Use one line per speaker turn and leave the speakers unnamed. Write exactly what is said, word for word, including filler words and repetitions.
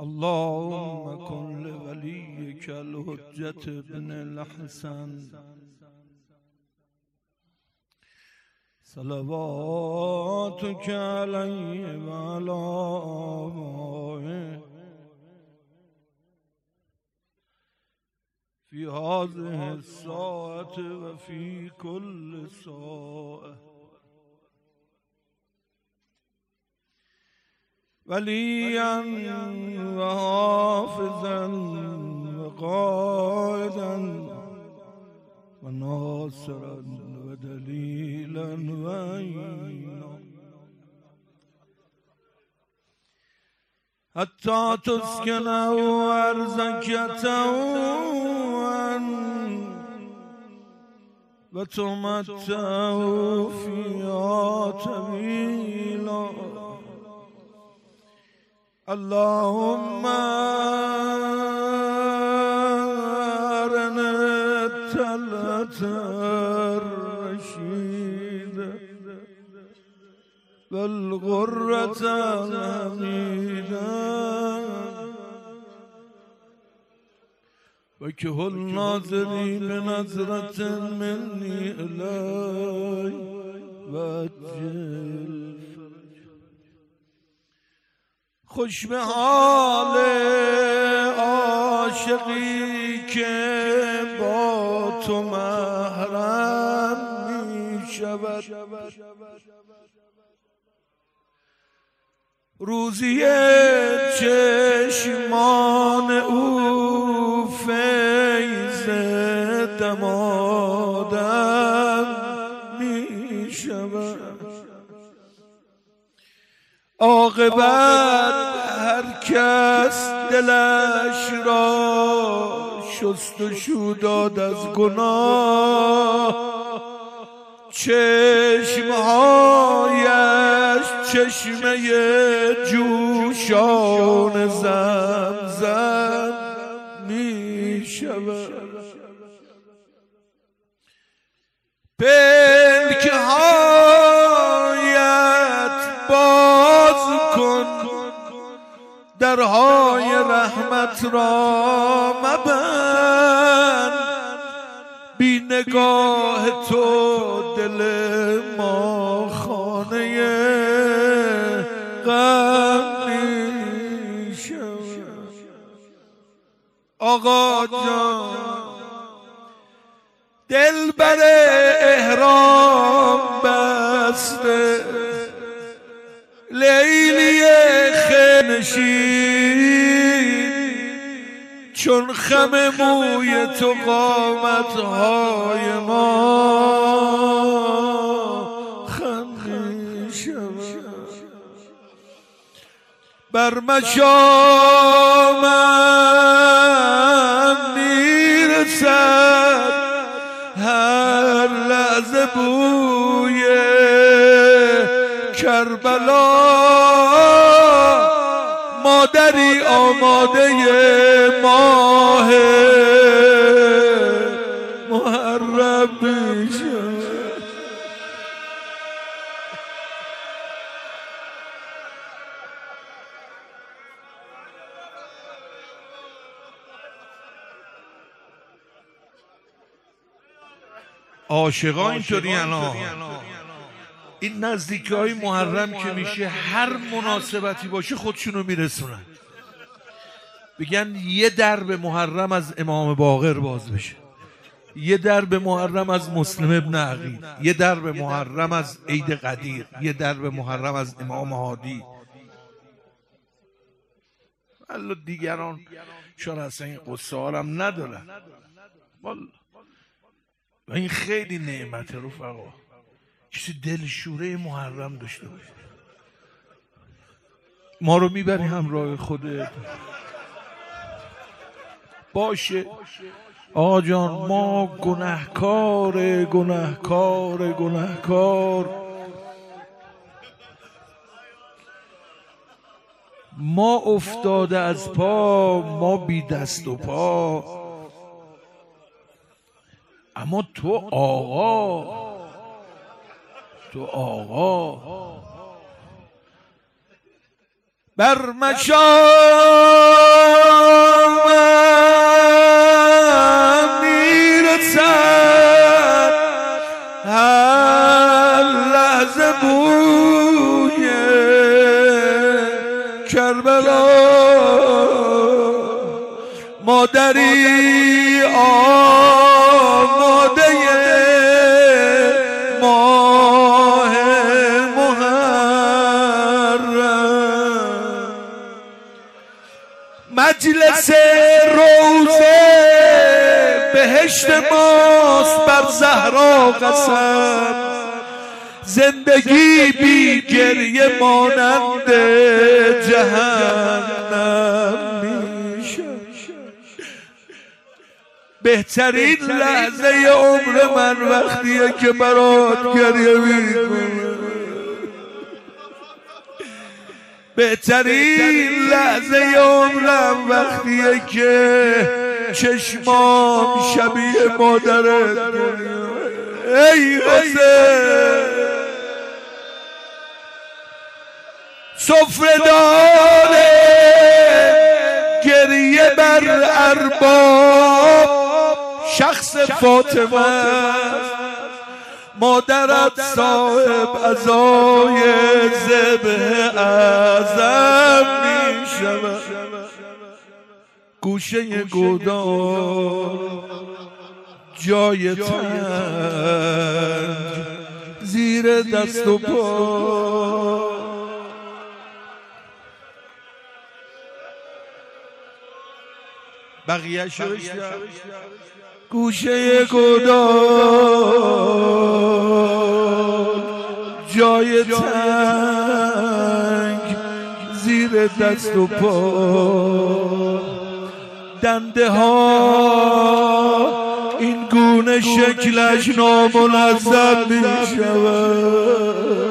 اللهم كن لوليك الحجة بن الحسن صلواتك عليه وعلى آبائه في هذه الساعة وفي كل ساعة وليا وحافظا وقائدا وناصرا ودليلا وعينا حتى تسكنه أرضك طوعا وتمتعه فيها طويلا. اللهم أرنا الطلعة الرشيدة والغرة الحميدة وكهل ناظري بنظرة مني إلي وأجل خوش به حال عاشقی که با تو محرم می شود روزی چشمان او فیض دمادم می شود عاقبت هر کس دلش را شستشو داد از گناه چشمهایش چشمه جوشان زمزم می شود پلکه هایت باز کن درهای رحمت را مبند بی نگاه تو دل ما خانه غم می شود. آقا جان دل بر احرام بسته لیلی خنشین چون خم موی تو قامتهای ما خم می شود بر مشامم میرسد هر لحظه بوی کربلا مادری آماده ماه محرم میشود عاشقا اینطوری انا این نزدیکی های محرم که میشه هر مناسبتی باشه خودشونو میرسونن بگن یه در به محرم از امام باقر باز بشه یه در به محرم از مسلم ابن عقیل یه در به محرم از عید قدیر یه در به محرم از امام هادی الله دیگران شاید اصلا این قصه هم ندارن والله و این خیلی نعمت رفقا کسی دلشوره محرم داشته باشه ما رو میبری همراه خودت باشه آقا جان ما گناهکار گناهکار گناهکار ما افتاده از پا ما بی دست و پا اما تو آقا تو آقا بر مشامم میرسد هر لحظه بوی کربلا، مادری آماده ماه محرم، مجلس روزه بهشت ماست بر زهرا قسم، زندگی بی گریه مانند جهنم میشه. بهترین لحظه عمر من وقتیه که برات گریه میکنم، بهترین لحظه عمرم وقتیه که چشمام شبیه مادرت ای حسین. سفره‌دار گریه بر ارباب شخص فاطمه، مادرت صاحب عزای ذبح اعظم می شود. گوشه گودار جای تنگ زیر دست و پا، بقیه شوش گوشه گودار جای تنگ زیر دست و پا، دنده ها این گونه شکلش نامنظم می شود.